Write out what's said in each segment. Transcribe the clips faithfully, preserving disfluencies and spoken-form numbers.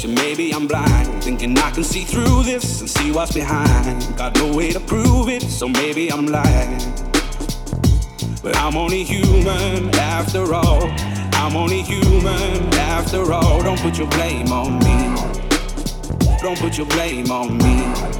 bullshit, maybe I'm blind. Thinking I can see through this and see what's behind. Got no way to prove it, so maybe I'm lying. But I'm only human after all. I'm only human after all. Don't put your blame on me. Don't put your blame on me.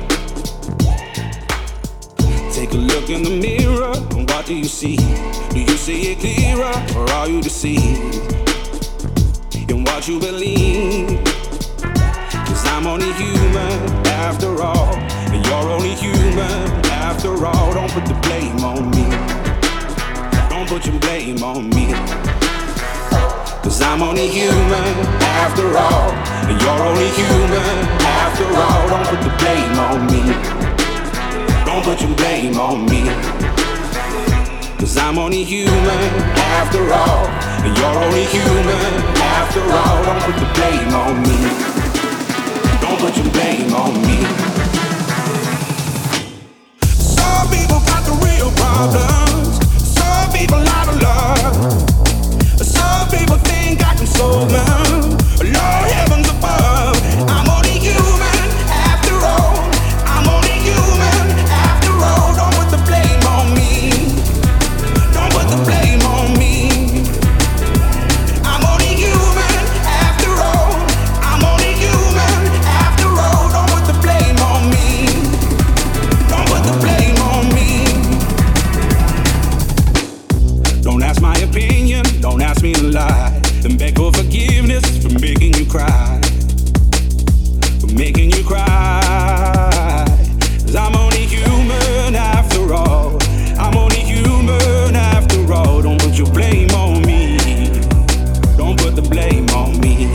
Take a look in the mirror, and what do you see? Do you see it clearer, or are you deceived in what you believe? Cause I'm only human after all, and you're only human after all. Don't put the blame on me. Don't put your blame on me. Cause I'm only human after all, and you're only human after all. Don't put the blame on me. Don't put your blame on me. Cause I'm only human after all, and you're only human after all. Don't put the blame on me. Don't put your blame on me. Some people got the real problems. Some people out of love. Some people think I can solve them. Lord heavens above, I'm only human after all. I'm only human after all. Don't put the blame on me. Don't put the blame on me. I'm only human after all. I'm only human after all. Don't put the blame on me. Don't put the blame on me. Don't ask my opinion, don't ask me to lie, and beg for forgiveness for making you cry, for making you cry. Cause I'm only human after all. I'm only human after all. Don't put your blame on me. Don't put the blame on me.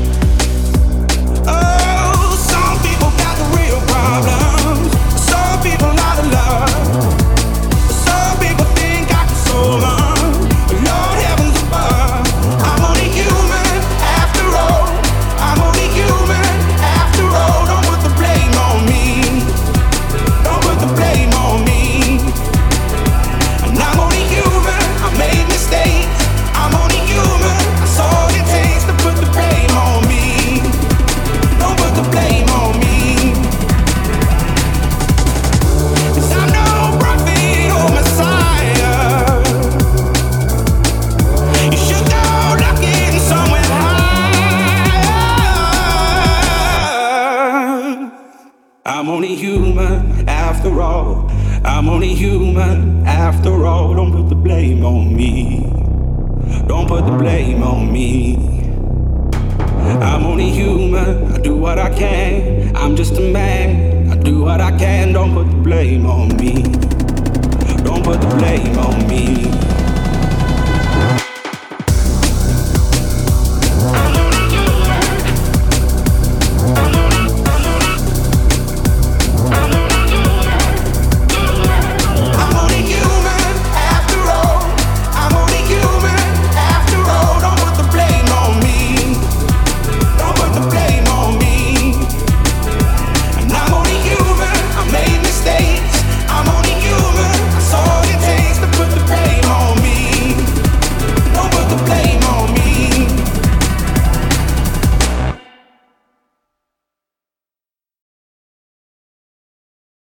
Oh, some people got the real problems. Some people out of love. Some people think I can solve them. Lord heavens above, I'm only human after all. I'm only human after all. Don't put the blame on me. Don't put the blame on me. And I'm only human, I made mistakes. I'm only human, that's all it takes to put the blame on me. Don't put the blame on me. Cause I'm no prophet or Messiah. You should go looking somewhere higher. I'm only human after all. I'm only human after all. Don't put the blame on me. Don't put the blame on me. I'm only human, I do what I can. I'm just a man, I do what I can. Don't put the blame on me. Don't put the blame on me.